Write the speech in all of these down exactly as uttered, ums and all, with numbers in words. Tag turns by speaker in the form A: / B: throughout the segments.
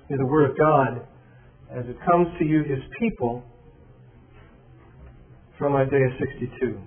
A: is the Word of God as it comes to you, His people, from Isaiah sixty-two.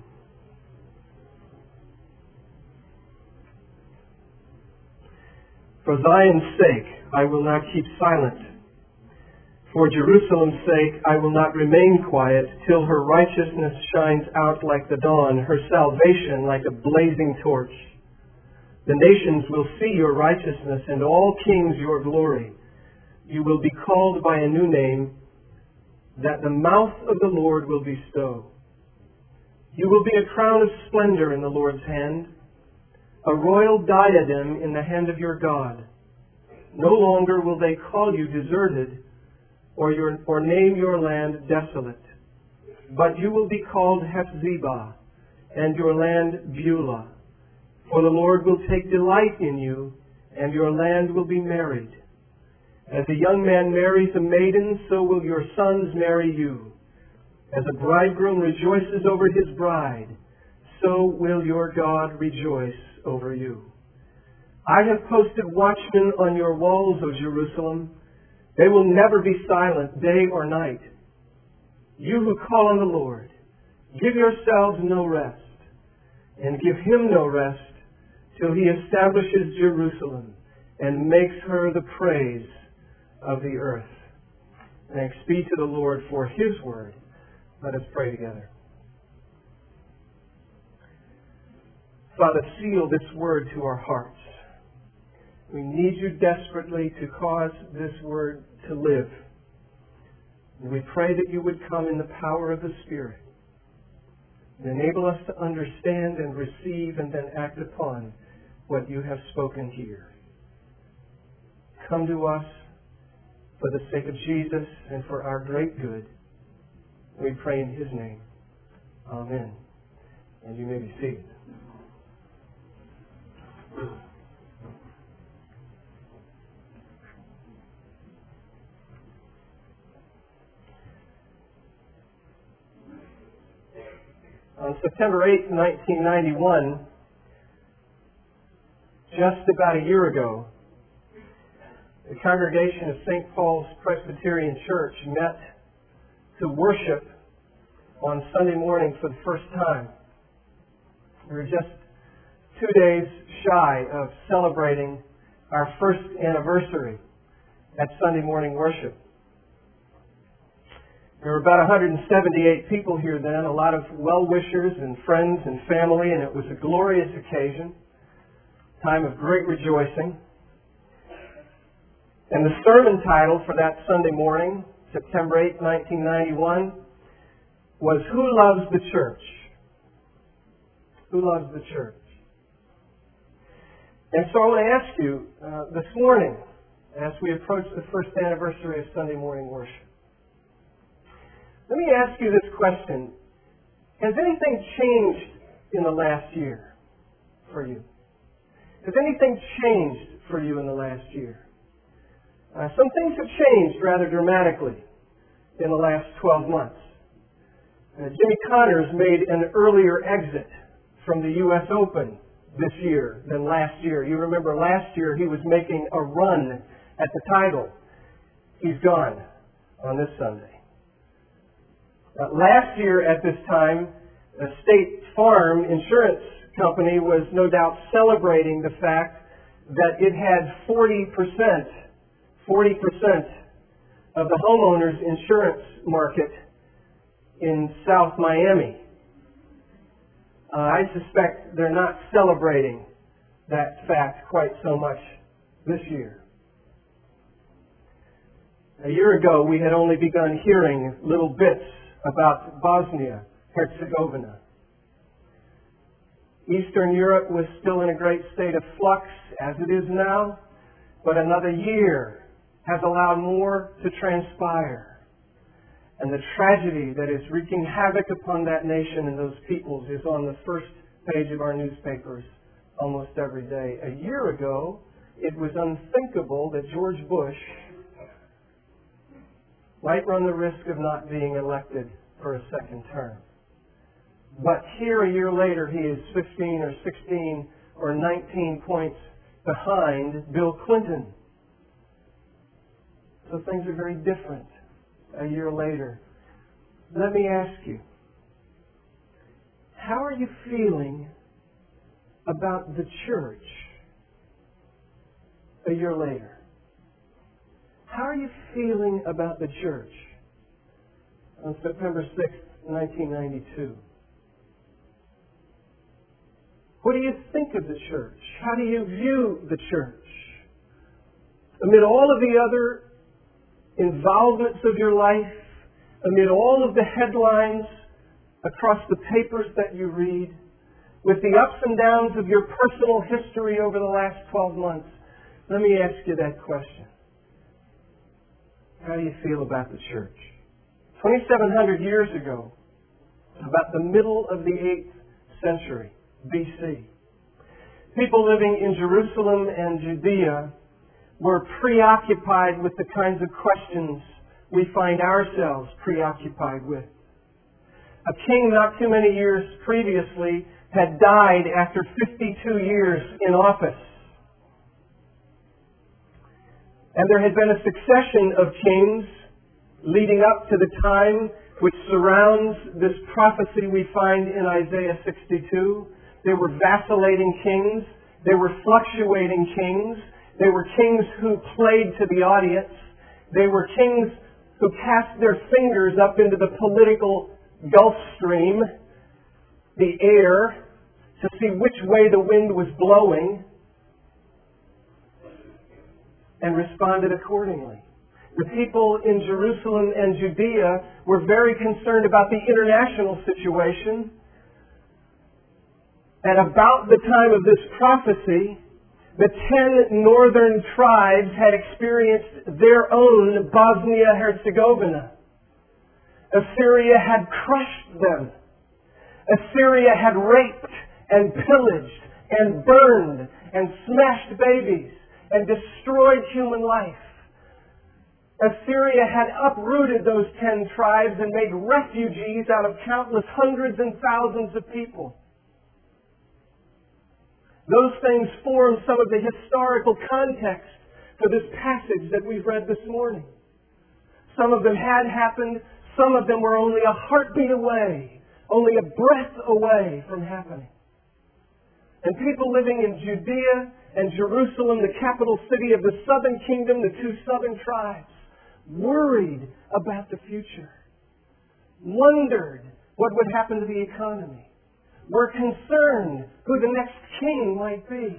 A: For Zion's sake, I will not keep silent. For Jerusalem's sake, I will not remain quiet till her righteousness shines out like the dawn, her salvation like a blazing torch. The nations will see your righteousness, and all kings your glory. You will be called by a new name that the mouth of the Lord will bestow. You will be a crown of splendor in the Lord's hand, a royal diadem in the hand of your God. No longer will they call you deserted, or, your, or name your land desolate. But you will be called Hephzibah, and your land Beulah. For the Lord will take delight in you, and your land will be married. As a young man marries a maiden, so will your sons marry you. As a bridegroom rejoices over his bride, so will your God rejoice over you. I have posted watchmen on your walls, O Jerusalem. They will never be silent day or night. You who call on the Lord, give yourselves no rest, and give Him no rest till He establishes Jerusalem and makes her the praise of the earth. Thanks be to the Lord for His word. Let us pray together. Father, seal this word to our hearts. We need you desperately to cause this word to live. And we pray that you would come in the power of the Spirit and enable us to understand and receive and then act upon what you have spoken here. Come to us for the sake of Jesus and for our great good. We pray in His name. Amen. And you may be seated. On September eighth, nineteen ninety-one, just about a year ago, the congregation of Saint Paul's Presbyterian Church met to worship on Sunday morning for the first time. We were just two days shy of celebrating our first anniversary at Sunday morning worship. There were about one hundred seventy-eight people here then, a lot of well-wishers and friends and family, and it was a glorious occasion, time of great rejoicing. And the sermon title for that Sunday morning, September eighth, nineteen ninety-one, was Who Loves the Church? Who Loves the Church? And so I want to ask you uh, this morning, as we approach the first anniversary of Sunday morning worship, let me ask you this question. Has anything changed in the last year for you? Has anything changed for you in the last year? Uh, some things have changed rather dramatically in the last twelve months. Uh, Jimmy Connors made an earlier exit from the U S Open this year than last year. You remember last year he was making a run at the title. He's gone on this Sunday. Uh, last year at this time, the State Farm Insurance Company was no doubt celebrating the fact that it had forty percent, forty percent of the homeowners insurance market in South Miami. Uh, I suspect they're not celebrating that fact quite so much this year. A year ago, we had only begun hearing little bits about Bosnia-Herzegovina. Eastern Europe was still in a great state of flux, as it is now, but another year has allowed more to transpire. And the tragedy that is wreaking havoc upon that nation and those peoples is on the first page of our newspapers almost every day. A year ago, it was unthinkable that George Bush might run the risk of not being elected for a second term. But here a year later, he is fifteen or sixteen or nineteen points behind Bill Clinton. so things are very different a year later. Let me ask you, how are you feeling about the church a year later? How are you feeling about the church on September sixth, nineteen ninety-two? What do you think of the church? How do you view the church? Amid all of the other involvements of your life, amid all of the headlines across the papers that you read, with the ups and downs of your personal history over the last twelve months, let me ask you that question. How do you feel about the church? twenty-seven hundred years ago, about the middle of the eighth century B C, people living in Jerusalem and Judea were preoccupied with the kinds of questions we find ourselves preoccupied with. A king not too many years previously had died after fifty-two years in office. And there had been a succession of kings leading up to the time which surrounds this prophecy we find in Isaiah sixty-two. They were vacillating kings. They were fluctuating kings. They were kings who played to the audience. They were kings who cast their fingers up into the political Gulf Stream, the air, to see which way the wind was blowing, and responded accordingly. The people in Jerusalem and Judea were very concerned about the international situation. And about the time of this prophecy, the ten northern tribes had experienced their own Bosnia-Herzegovina. Assyria had crushed them. Assyria had raped and pillaged and burned and smashed babies and destroyed human life. Assyria had uprooted those ten tribes and made refugees out of countless hundreds and thousands of people. Those things form some of the historical context for this passage that we've read this morning. Some of them had happened. Some of them were only a heartbeat away, only a breath away from happening. And people living in Judea and Jerusalem, the capital city of the southern kingdom, the two southern tribes, worried about the future, wondered what would happen to the economy, were concerned who the next king might be,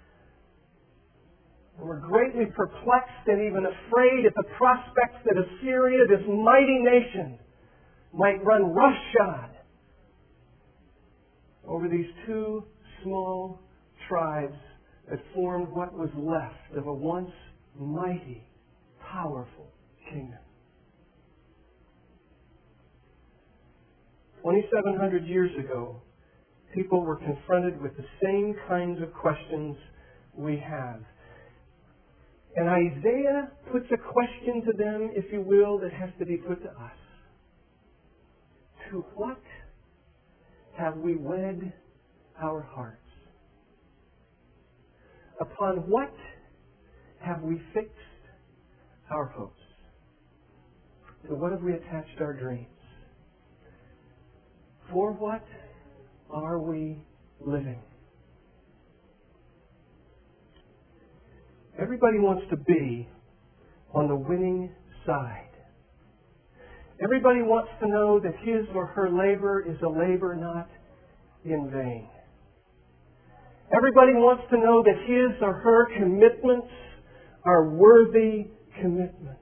A: and were greatly perplexed and even afraid at the prospects that Assyria, this mighty nation, might run roughshod over these two small tribes that formed what was left of a once mighty, powerful kingdom. twenty-seven hundred years ago, people were confronted with the same kinds of questions we have. And Isaiah puts a question to them, if you will, that has to be put to us. To what have we wed our hearts? Upon what have we fixed our hopes? To what have we attached our dreams? For what are we living? Everybody wants to be on the winning side. Everybody wants to know that his or her labor is a labor not in vain. Everybody wants to know that his or her commitments are worthy commitments.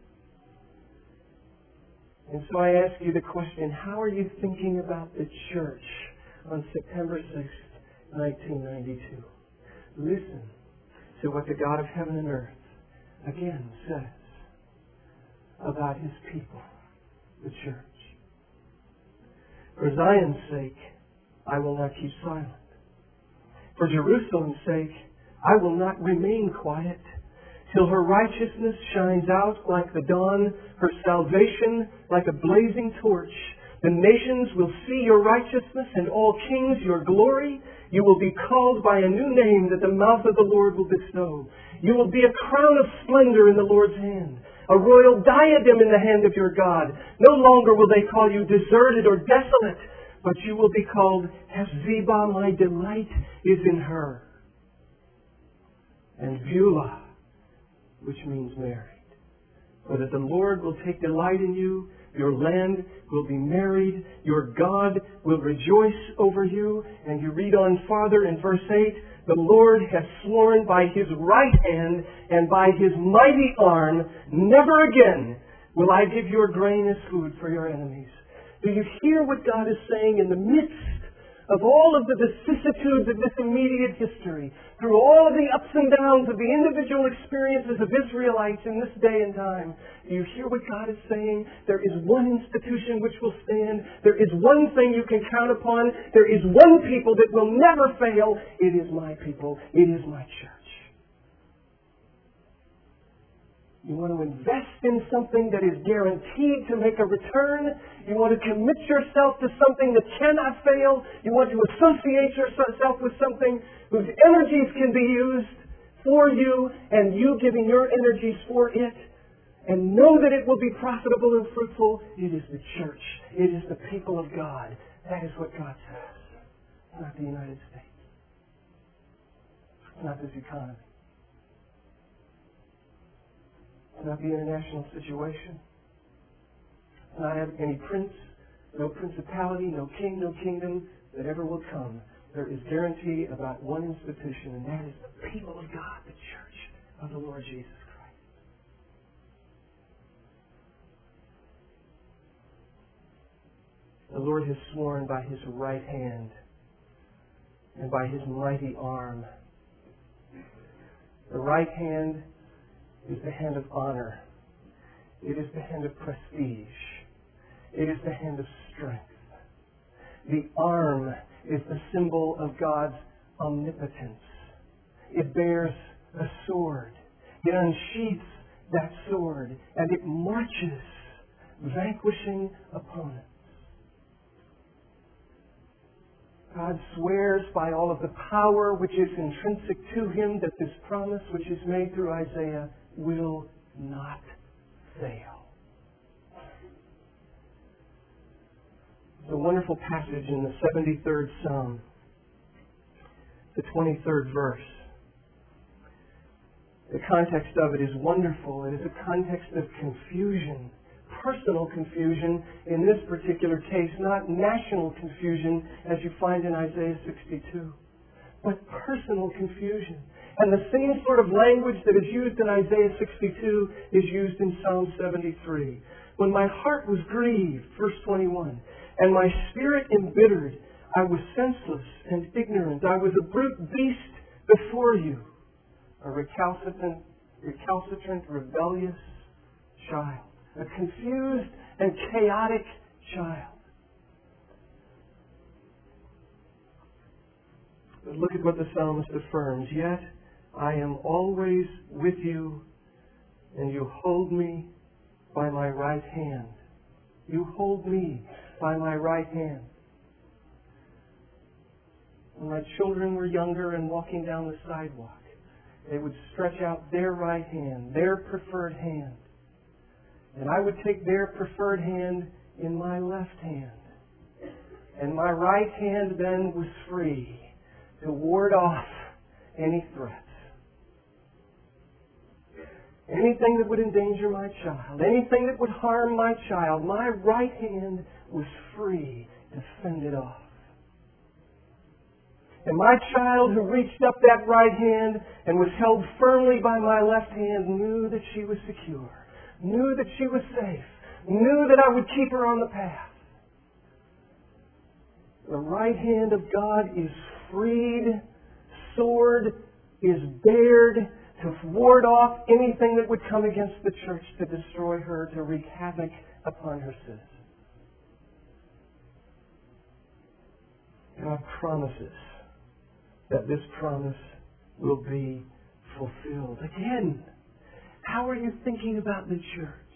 A: And so I ask you the question, how are you thinking about the church on September sixth, nineteen ninety-two? Listen to what the God of heaven and earth again says about his people, the church. For Zion's sake, I will not keep silent. For Jerusalem's sake, I will not remain quiet till her righteousness shines out like the dawn, her salvation like a blazing torch. The nations will see your righteousness, and all kings your glory. You will be called by a new name that the mouth of the Lord will bestow. You will be a crown of splendor in the Lord's hand, a royal diadem in the hand of your God. No longer will they call you deserted or desolate, but you will be called Hephzibah, my delight is in her. And Beulah, which means married. So that the Lord will take delight in you, your land will be married, your God will rejoice over you. And you read on farther in verse eight, the Lord has sworn by His right hand and by His mighty arm, never again will I give your grain as food for your enemies. Do you hear what God is saying in the midst of all of the vicissitudes of this immediate history, through all of the ups and downs of the individual experiences of Israelites in this day and time? Do you hear what God is saying? There is one institution which will stand. There is one thing you can count upon. There is one people that will never fail. It is my people. It is my church. You want to invest in something that is guaranteed to make a return. You want to commit yourself to something that cannot fail. You want to associate yourself with something whose energies can be used for you and you giving your energies for it. And know that it will be profitable and fruitful. It is the church. It is the people of God. That is what God says. It's not the United States. It's not this economy. It's not the international situation. It's not any prince, no principality, no king, no kingdom that ever will come. There is guarantee about one institution, and that is the people of God, the church of the Lord Jesus Christ. The Lord has sworn by His right hand and by His mighty arm. The right hand is the hand of honor. It is the hand of prestige. It is the hand of strength. The arm is the symbol of God's omnipotence. It bears a sword. It unsheaths that sword and it marches, vanquishing opponents. God swears by all of the power which is intrinsic to Him that this promise which is made through Isaiah will not fail. It's a wonderful passage in the seventy-third Psalm, the twenty-third verse. The context of it is wonderful. It is a context of confusion, personal confusion in this particular case, not national confusion as you find in Isaiah sixty-two, but personal confusion. And the same sort of language that is used in Isaiah sixty-two is used in Psalm seventy-three. When my heart was grieved, verse twenty-one, and my spirit embittered, I was senseless and ignorant. I was a brute beast before you, a recalcitrant, recalcitrant, rebellious child, a confused and chaotic child. But look at what the psalmist affirms. Yet I am always with you, and you hold me by my right hand. You hold me by my right hand. When my children were younger and walking down the sidewalk, they would stretch out their right hand, their preferred hand. And I would take their preferred hand in my left hand. And my right hand then was free to ward off any threats. Anything that would endanger my child, anything that would harm my child, my right hand was free to fend it off. And my child who reached up that right hand and was held firmly by my left hand knew that she was secure, knew that she was safe, knew that I would keep her on the path. The right hand of God is freed, sword is bared to ward off anything that would come against the church to destroy her, to wreak havoc upon her citizens. God promises that this promise will be fulfilled. Again, how are you thinking about the church?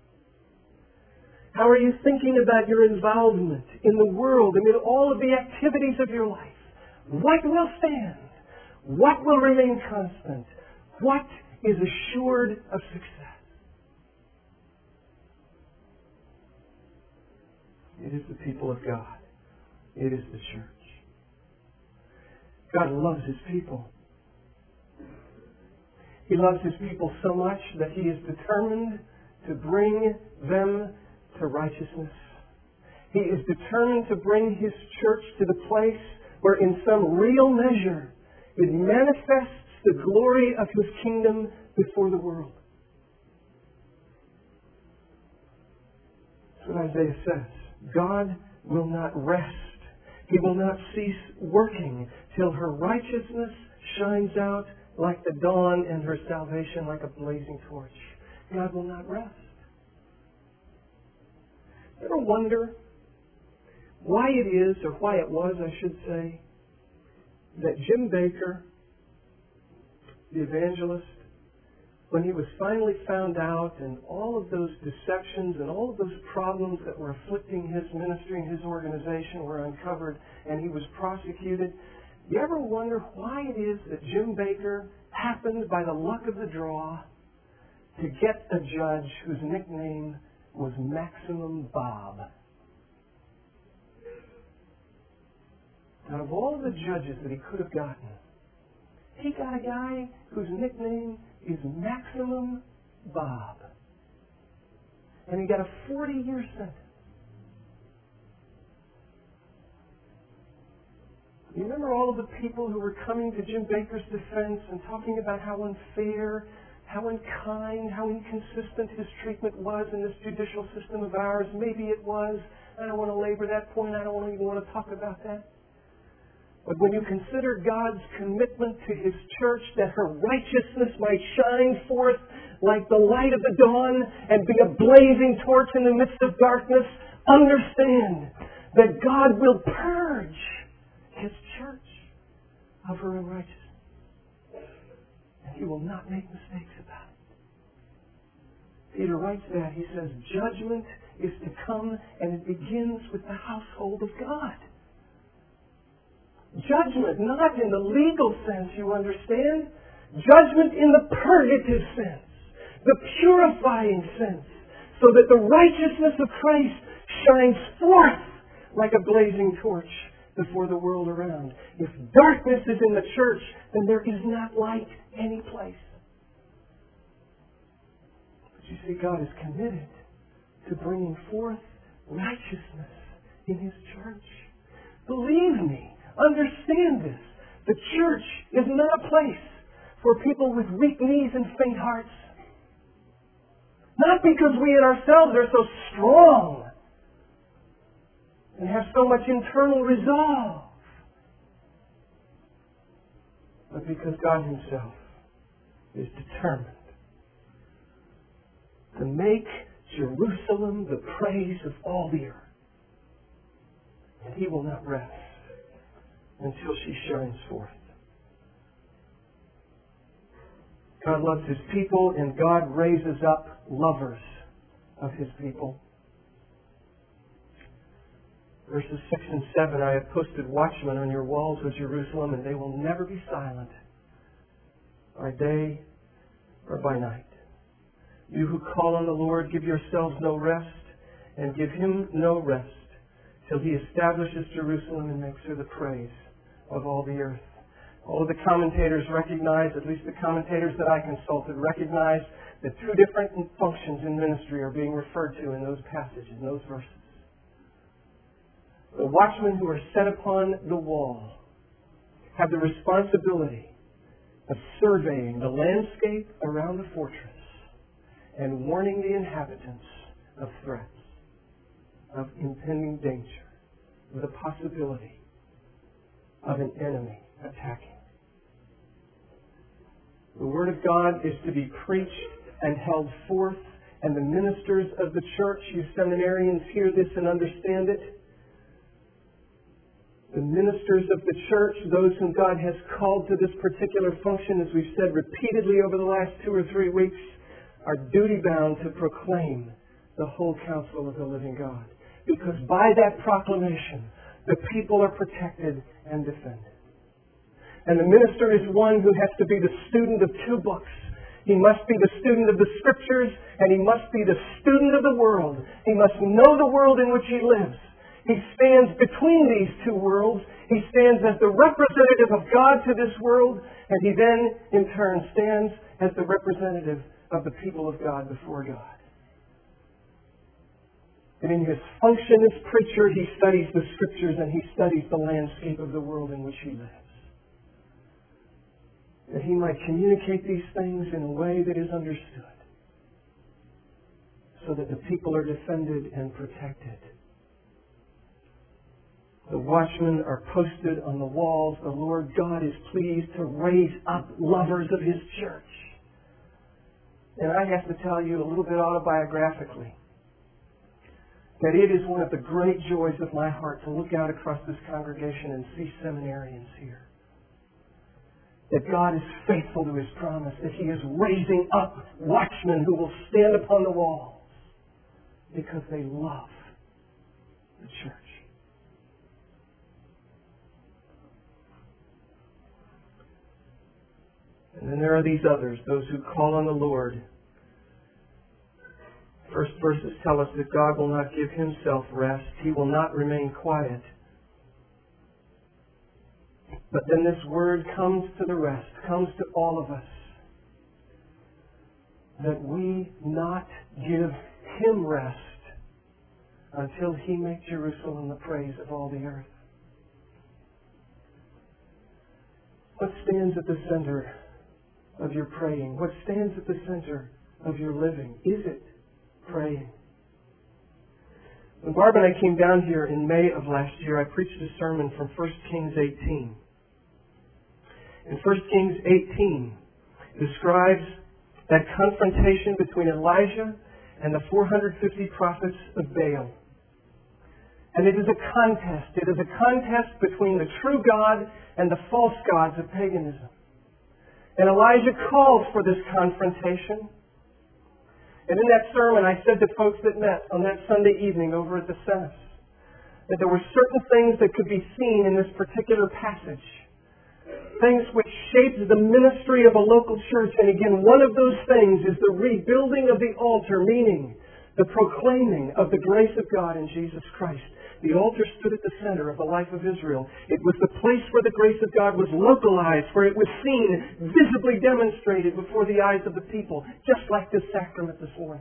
A: How are you thinking about your involvement in the world and in all of the activities of your life? What will stand? What will remain constant? What is assured of success? It is the people of God. It is the church. God loves His people. He loves His people so much that He is determined to bring them to righteousness. He is determined to bring His church to the place where in some real measure it manifests the glory of His kingdom before the world. That's what Isaiah says. God will not rest. He will not cease working till her righteousness shines out like the dawn and her salvation like a blazing torch. God will not rest. You ever wonder why it is, or why it was, I should say, that Jim Bakker, the evangelist, when he was finally found out and all of those deceptions and all of those problems that were afflicting his ministry and his organization were uncovered and he was prosecuted, you ever wonder why it is that Jim Bakker happened by the luck of the draw to get a judge whose nickname was Maximum Bob? Out of all the judges that he could have gotten, he got a guy whose nickname is Maximum Bob. And he got a forty-year sentence. You remember all of the people who were coming to Jim Bakker's defense and talking about how unfair, how unkind, how inconsistent his treatment was in this judicial system of ours? Maybe it was. I don't want to labor that point. I don't even want to talk about that. But when you consider God's commitment to His church that her righteousness might shine forth like the light of the dawn and be a blazing torch in the midst of darkness, understand that God will purge His church of her unrighteousness. And He will not make mistakes about it. Peter writes that. He says, judgment is to come, and it begins with the household of God. Judgment, not in the legal sense, you understand. Judgment in the purgative sense, the purifying sense, so that the righteousness of Christ shines forth like a blazing torch before the world around. If darkness is in the church, then there is not light any place. But you see, God is committed to bringing forth righteousness in His church. Believe me. Understand this. The church is not a place for people with weak knees and faint hearts. Not because we in ourselves are so strong and have so much internal resolve, but because God Himself is determined to make Jerusalem the praise of all the earth. And He will not rest until she shines forth. God loves His people, and God raises up lovers of His people. Verses six and seven, I have posted watchmen on your walls of Jerusalem, and they will never be silent, by day or by night. You who call on the Lord, give yourselves no rest, and give Him no rest, till He establishes Jerusalem and makes her the praise of all the earth. All of the commentators recognize, at least the commentators that I consulted, recognize that two different functions in ministry are being referred to in those passages, in those verses. The watchmen who are set upon the wall have the responsibility of surveying the landscape around the fortress and warning the inhabitants of threats, of impending danger, of the possibility of an enemy attacking. The Word of God is to be preached and held forth, and the ministers of the church, you seminarians hear this and understand it. The ministers of the church, those whom God has called to this particular function, as we've said repeatedly over the last two or three weeks, are duty-bound to proclaim the whole counsel of the living God. Because by that proclamation, the people are protected and defended. And the minister is one who has to be the student of two books. He must be the student of the Scriptures, and he must be the student of the world. He must know the world in which he lives, He stands between these two worlds. He stands as the representative of God to this world, and he then, in turn, stands as the representative of the people of God before God. And in his function as preacher, he studies the Scriptures and he studies the landscape of the world in which he lives. That he might communicate these things in a way that is understood, so that the people are defended and protected. The watchmen are posted on the walls. The Lord God is pleased to raise up lovers of His church. And I have to tell you a little bit autobiographically that it is one of the great joys of my heart to look out across this congregation and see seminarians here. That God is faithful to His promise, that He is raising up watchmen who will stand upon the walls because they love the church. And then there are these others, those who call on the Lord. First verses tell us that God will not give Himself rest. He will not remain quiet. But then this word comes to the rest, comes to all of us, that we not give Him rest until He make Jerusalem the praise of all the earth. What stands at the center of your praying? What stands at the center of your living? Is it praying? When Barb and I came down here in May of last year, I preached a sermon from First Kings eighteen. And First Kings eighteen describes that confrontation between Elijah and the four hundred fifty prophets of Baal. And it is a contest. It is a contest between the true God and the false gods of paganism. And Elijah calls for this confrontation. And in that sermon, I said to folks that met on that Sunday evening over at the Senate that there were certain things that could be seen in this particular passage. Things which shaped the ministry of a local church. And again, one of those things is the rebuilding of the altar, meaning the proclaiming of the grace of God in Jesus Christ. The altar stood at the center of the life of Israel. It was the place where the grace of God was localized, where it was seen, visibly demonstrated before the eyes of the people, just like this sacrament this morning.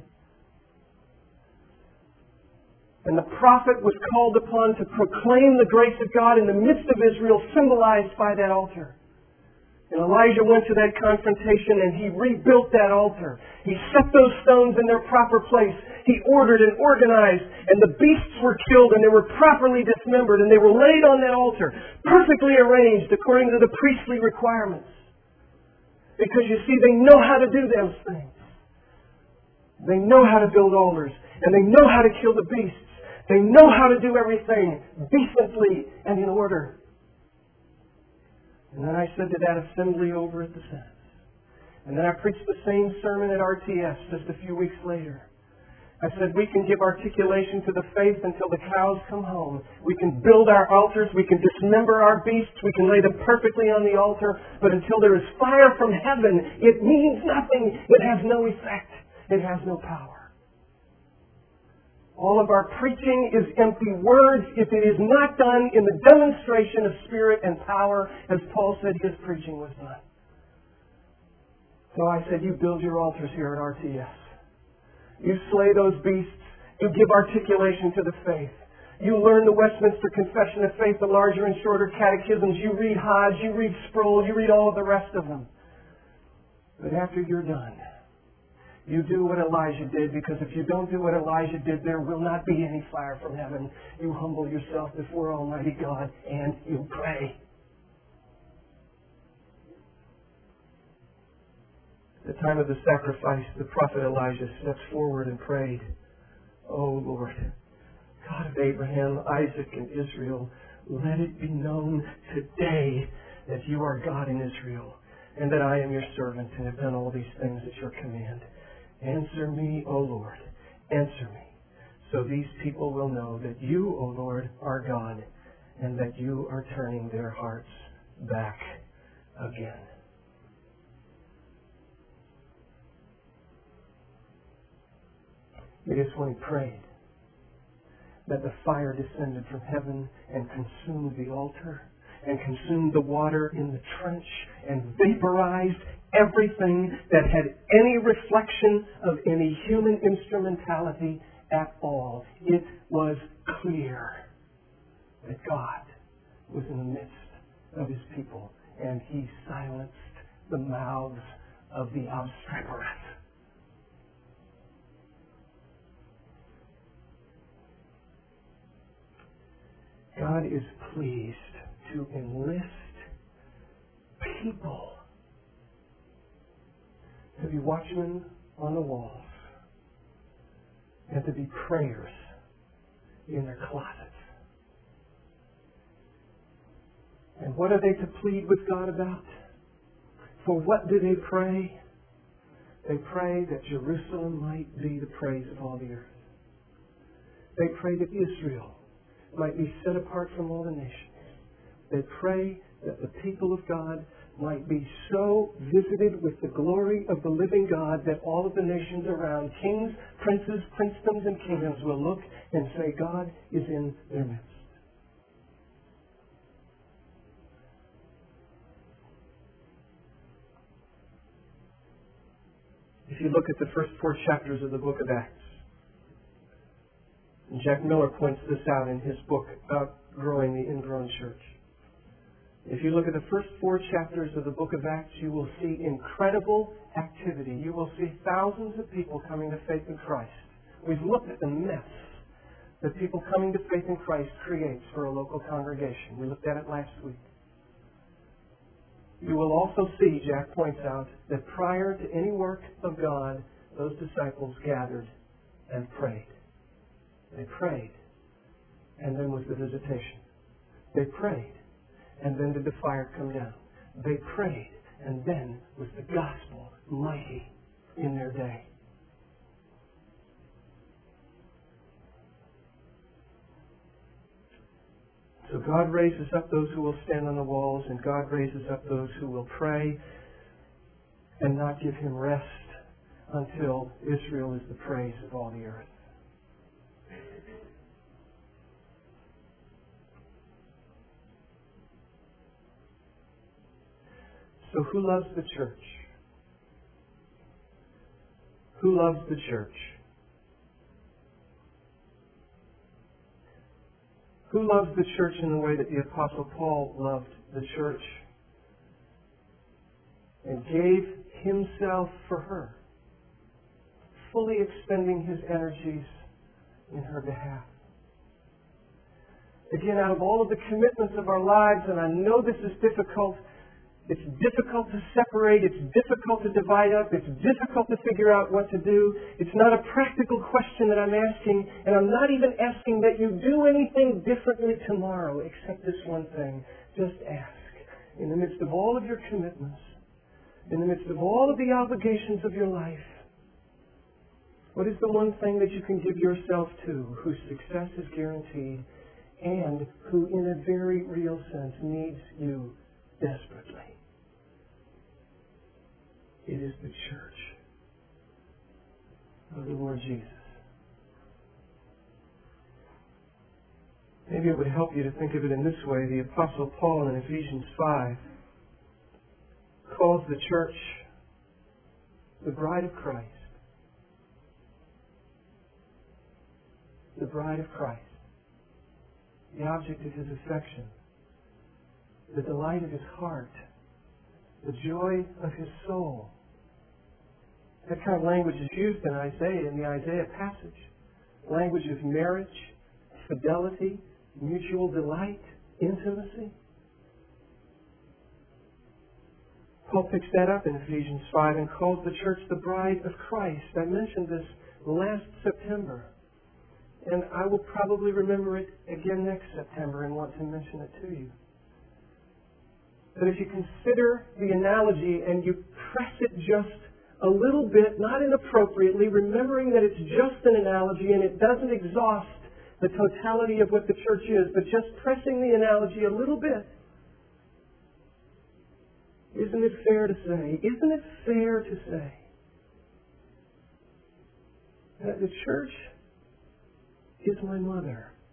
A: And the prophet was called upon to proclaim the grace of God in the midst of Israel, symbolized by that altar. And Elijah went to that confrontation and he rebuilt that altar. He set those stones in their proper place. He ordered and organized, and the beasts were killed and they were properly dismembered and they were laid on that altar, perfectly arranged according to the priestly requirements. Because you see, they know how to do those things. They know how to build altars, and they know how to kill the beasts. They know how to do everything decently and in order. And then I said to that assembly over at the Senate. And then I preached the same sermon at R T S just a few weeks later. I said we can give articulation to the faith until the cows come home. We can build our altars. We can dismember our beasts. We can lay them perfectly on the altar. But until there is fire from heaven, it means nothing. It has no effect. It has no power. All of our preaching is empty words if it is not done in the demonstration of spirit and power, as Paul said his preaching was done. So I said, you build your altars here at R T S. You slay those beasts. You give articulation to the faith. You learn the Westminster Confession of Faith, the larger and shorter catechisms. You read Hodge, you read Sproul, you read all of the rest of them. But after you're done, you do what Elijah did, because if you don't do what Elijah did, there will not be any fire from heaven. You humble yourself before Almighty God and you pray. At the time of the sacrifice, the prophet Elijah steps forward and prayed, "O Lord, God of Abraham, Isaac, and Israel, let it be known today that you are God in Israel, and that I am your servant and have done all these things at your command. Answer me, O Lord, answer me, so these people will know that you, O Lord, are God, and that you are turning their hearts back again." It is when he prayed that the fire descended from heaven and consumed the altar and consumed the water in the trench and vaporized everything that had any reflection of any human instrumentality at all. It was clear that God was in the midst of His people, and He silenced the mouths of the obstreperous. God is pleased to enlist people to be watchmen on the walls and to be prayers in their closets. And what are they to plead with God about? For what do they pray? They pray that Jerusalem might be the praise of all the earth. They pray that Israel might be set apart from all the nations. They pray that the people of God might be so visited with the glory of the living God that all of the nations around, kings, princes, princedoms, and kingdoms will look and say, God is in their midst. If you look at the first four chapters of the book of Acts, and Jack Miller points this out in his book about growing the ingrown church. If you look at the first four chapters of the book of Acts, you will see incredible activity. You will see thousands of people coming to faith in Christ. We've looked at the mess that people coming to faith in Christ creates for a local congregation. We looked at it last week. You will also see, Jack points out, that prior to any work of God, those disciples gathered and prayed. They prayed, and then was the visitation. They prayed, and then did the fire come down. They prayed, and then was the gospel mighty in their day. So God raises up those who will stand on the walls, and God raises up those who will pray and not give Him rest until Israel is the praise of all the earth. So who loves the church? Who loves the church? Who loves the church in the way that the Apostle Paul loved the church and gave himself for her, fully expending his energies in her behalf? Again, out of all of the commitments of our lives, and I know this is difficult, it's difficult to separate. It's difficult to divide up. It's difficult to figure out what to do. It's not a practical question that I'm asking, and I'm not even asking that you do anything differently tomorrow except this one thing. Just ask. In the midst of all of your commitments, in the midst of all of the obligations of your life, what is the one thing that you can give yourself to, whose success is guaranteed, and who in a very real sense needs you desperately? It is the church of the Lord Jesus. Maybe it would help you to think of it in this way. The Apostle Paul in Ephesians five calls the church the bride of Christ. The bride of Christ. The object of His affection. The delight of His heart. The joy of His soul. That kind of language is used in Isaiah, in the Isaiah passage. Language of marriage, fidelity, mutual delight, intimacy. Paul picks that up in Ephesians five and calls the church the bride of Christ. I mentioned this last September. And I will probably remember it again next September and want to mention it to you. But if you consider the analogy and you press it just a little bit, not inappropriately, remembering that it's just an analogy and it doesn't exhaust the totality of what the church is, but just pressing the analogy a little bit, isn't it fair to say, isn't it fair to say that the church is my mother?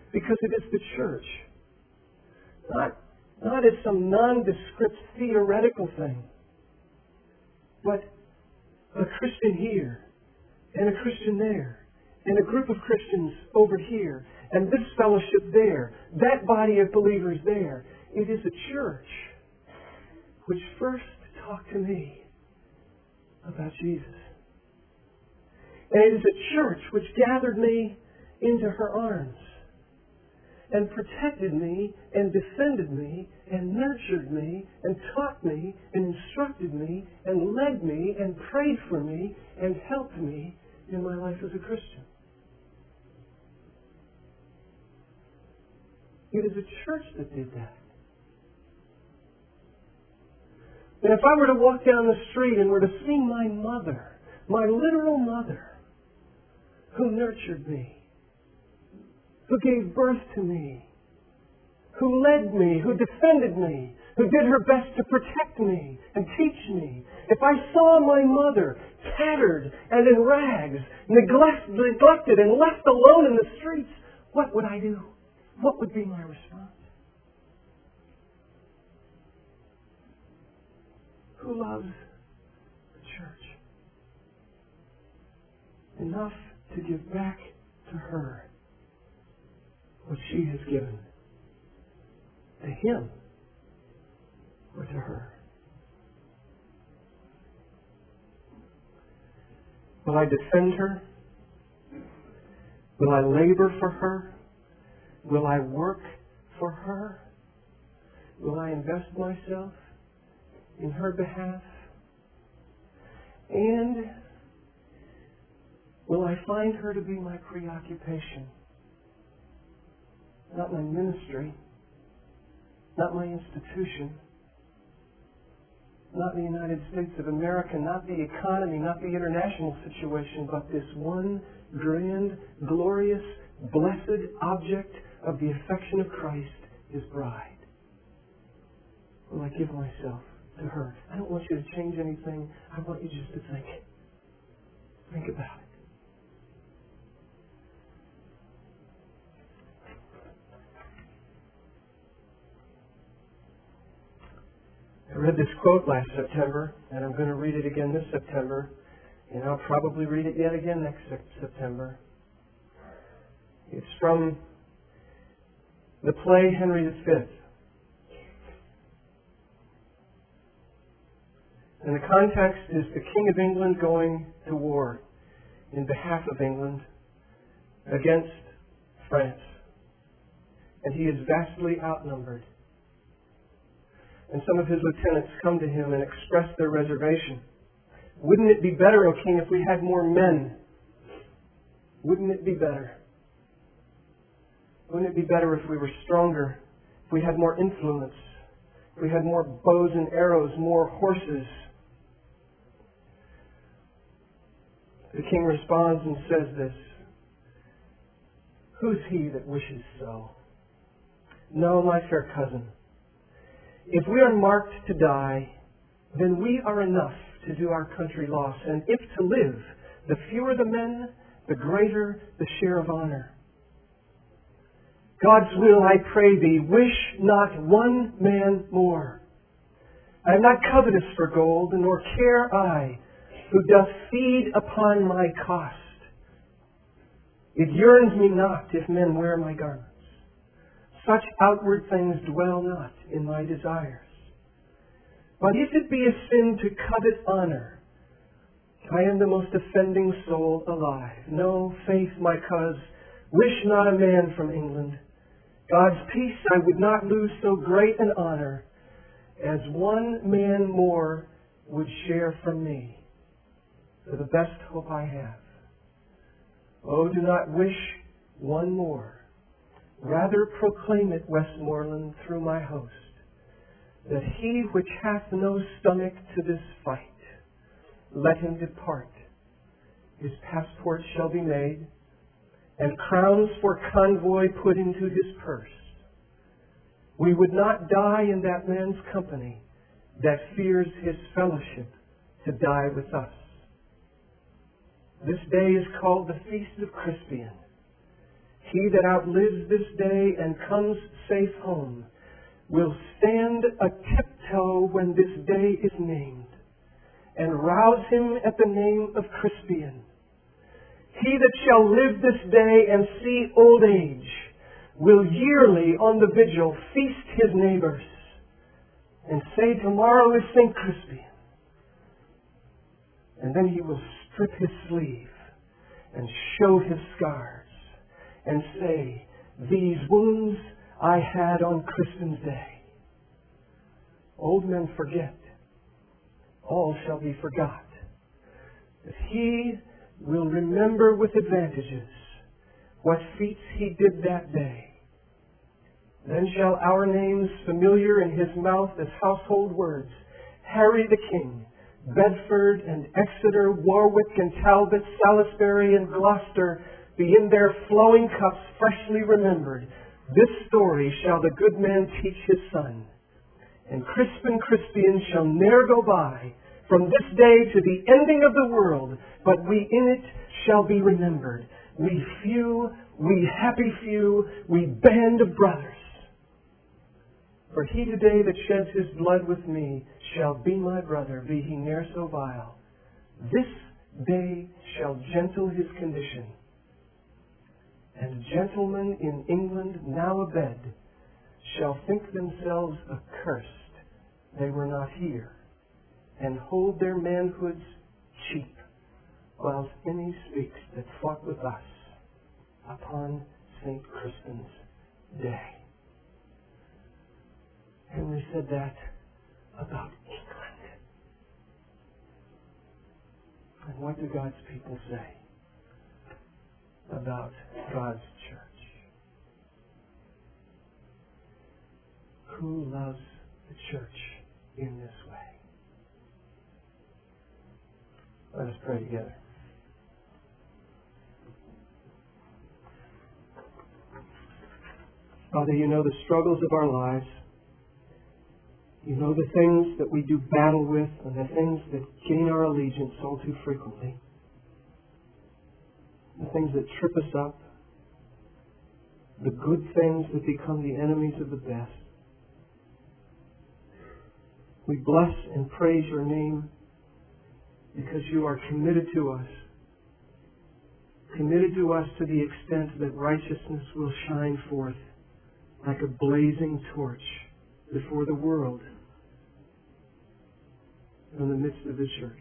A: Because it is the church. Not, not as some nondescript theoretical thing, but a Christian here, and a Christian there, and a group of Christians over here, and this fellowship there, that body of believers there. It is a church which first talked to me about Jesus. And it is a church which gathered me into her arms and protected me and defended me and nurtured me and taught me and instructed me and led me and prayed for me and helped me in my life as a Christian. It is a church that did that. And if I were to walk down the street and were to see my mother, my literal mother, who nurtured me, who gave birth to me, who led me, who defended me, who did her best to protect me and teach me. If I saw my mother tattered and in rags, neglect, neglected and left alone in the streets, what would I do? What would be my response? Who loves the church enough to give back to her what she has given to him or to her? Will I defend her? Will I labor for her? Will I work for her? Will I invest myself in her behalf? And will I find her to be my preoccupation? Not my ministry, not my institution, not the United States of America, not the economy, not the international situation, but this one grand, glorious, blessed object of the affection of Christ, His bride. Will I give myself to her? I don't want you to change anything. I want you just to think. Think about it. I read this quote last September, and I'm going to read it again this September, and I'll probably read it yet again next September. It's from the play Henry the Fifth. And the context is the King of England going to war in behalf of England against France. And he is vastly outnumbered. And some of his lieutenants come to him and express their reservation. Wouldn't it be better, O King, if we had more men? Wouldn't it be better? Wouldn't it be better if we were stronger, if we had more influence, if we had more bows and arrows, more horses? The king responds and says this: "Who's he that wishes so? No, my fair cousin. If we are marked to die, then we are enough to do our country loss. And if to live, the fewer the men, the greater the share of honor. God's will, I pray thee, wish not one man more. I am not covetous for gold, nor care I, who doth feed upon my cost. It yearns me not if men wear my garments. Such outward things dwell not in my desires. But if it be a sin to covet honor, I am the most offending soul alive. No, faith, my cuz, wish not a man from England. God's peace I would not lose so great an honor as one man more would share from me, for the best hope I have. Oh, do not wish one more. Rather proclaim it, Westmoreland, through my host, that he which hath no stomach to this fight, let him depart. His passport shall be made, and crowns for convoy put into his purse. We would not die in that man's company that fears his fellowship to die with us. This day is called the Feast of Crispian. He that outlives this day and comes safe home will stand a tiptoe when this day is named, and rouse him at the name of Crispian. He that shall live this day and see old age will yearly on the vigil feast his neighbors, and say, tomorrow is Saint Crispian. And then he will strip his sleeve and show his scars and say, these wounds I had on Crispin's day. Old men forget. All shall be forgot. But he will remember with advantages what feats he did that day. Then shall our names, familiar in his mouth as household words, Harry the King, Bedford and Exeter, Warwick and Talbot, Salisbury and Gloucester, be in their flowing cups freshly remembered. This story shall the good man teach his son. And Crispin Crispian shall ne'er go by from this day to the ending of the world, but we in it shall be remembered. We few, we happy few, we band of brothers. For he today that sheds his blood with me shall be my brother, be he ne'er so vile. This day shall gentle his condition. And gentlemen in England now abed shall think themselves accursed they were not here, and hold their manhoods cheap, whilst any speaks that fought with us upon Saint Crispin's day. Henry said that about England. And what do God's people say about God's church? Who loves the church in this way? Let us pray together. Father, you know the struggles of our lives. You know the things that we do battle with and the things that gain our allegiance all too frequently. The things that trip us up. The good things that become the enemies of the best. We bless and praise your name because you are committed to us. Committed to us to the extent that righteousness will shine forth like a blazing torch before the world in the midst of the church.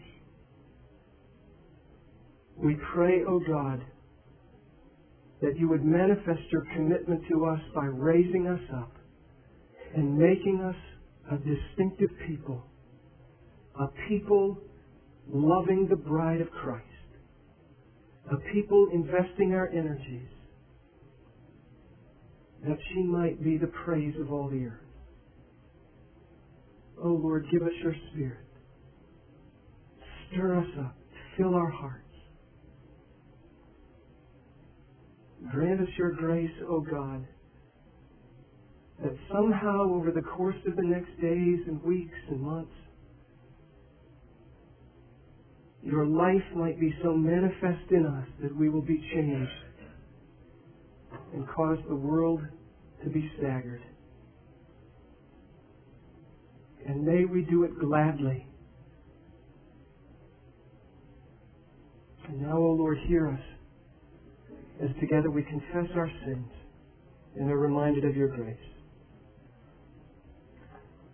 A: We pray, O God, that you would manifest your commitment to us by raising us up and making us a distinctive people, a people loving the bride of Christ, a people investing our energies that she might be the praise of all the earth. Oh Lord, give us your Spirit. Stir us up. Fill our hearts. Grant us your grace, O God, that somehow over the course of the next days and weeks and months, your life might be so manifest in us that we will be changed and cause the world to be staggered. And may we do it gladly. And now, O Lord, hear us as together we confess our sins and are reminded of your grace.